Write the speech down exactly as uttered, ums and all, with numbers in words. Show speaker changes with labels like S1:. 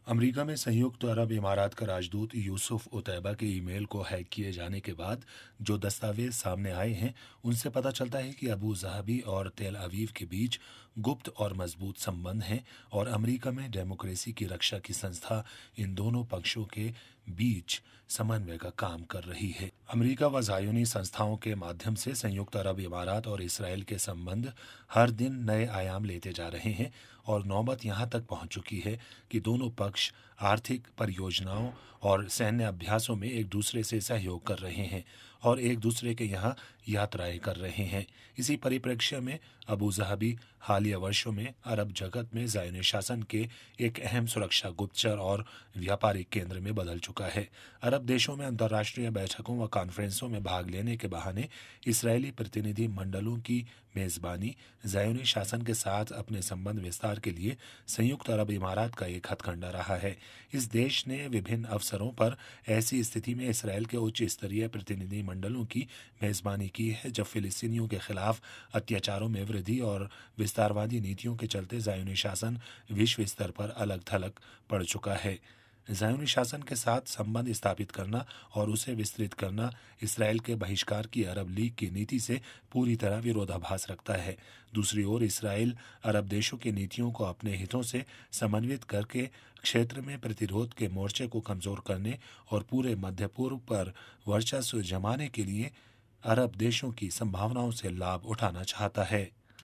S1: America में संयुक्त अरब इमारात का राजदूत यूसुफ उतैबा के ईमेल को हैक किए जाने के बाद जो दस्तावेज सामने आए हैं, उनसे पता चलता है कि अबू ज़हबी और तेल अवीव के बीच गुप्त और मजबूत संबंध हैं और अमेरिका में डेमोक्रेसी की रक्षा की संस्था इन दोनों पक्षों के बीच समन्वय का काम कर रही है। अमेरिका व ज़ायोनी संस्थाओं के माध्यम से संयुक्त अरब इमारात और इसराइल के संबंध हर दिन नए आयाम लेते जा रहे हैं और नौबत यहां तक पहुंच चुकी है कि दोनों पक्ष आर्थिक परियोजनाओं और सैन्य अभ्यासों में एक दूसरे से सहयोग कर रहे हैं और एक दूसरे के यहाँ यात्राएं कर रहे हैं। इसी परिप्रेक्ष्य में अबू ज़हबी हालिया वर्षों में अरब जगत में ज़ायोनी शासन के एक अहम सुरक्षा गुप्तचर और व्यापारिक केंद्र में बदल चुका है। अरब देशों में अंतर्राष्ट्रीय बैठकों व कॉन्फ्रेंसों में भाग लेने के बहाने इसराइली प्रतिनिधि मंडलों की मेजबानी ज़ायोनी शासन के साथ अपने संबंध विस्तार के लिए संयुक्त अरब इमारात का एक हथकंडा रहा है। इस देश ने विभिन्न अवसरों पर ऐसी स्थिति में इसराइल के उच्च स्तरीय प्रतिनिधि मंडलों की मेजबानी की है जब फिलिस्तीनियों के खिलाफ अत्याचारों में वृद्धि और विस्तारवादी नीतियों के चलते ज़ायोनी शासन विश्व स्तर पर अलग थलग पड़ चुका है। ज़ायोनी शासन के साथ संबंध स्थापित करना और उसे विस्तृत करना इसराइल के बहिष्कार की अरब लीग की नीति से पूरी तरह विरोधाभास रखता है। दूसरी ओर इसराइल अरब देशों की नीतियों को अपने हितों से समन्वित करके क्षेत्र में प्रतिरोध के मोर्चे को कमजोर करने और पूरे मध्य पूर्व पर वर्चस्व जमाने के लिए अरब देशों की संभावनाओं से लाभ उठाना चाहता है।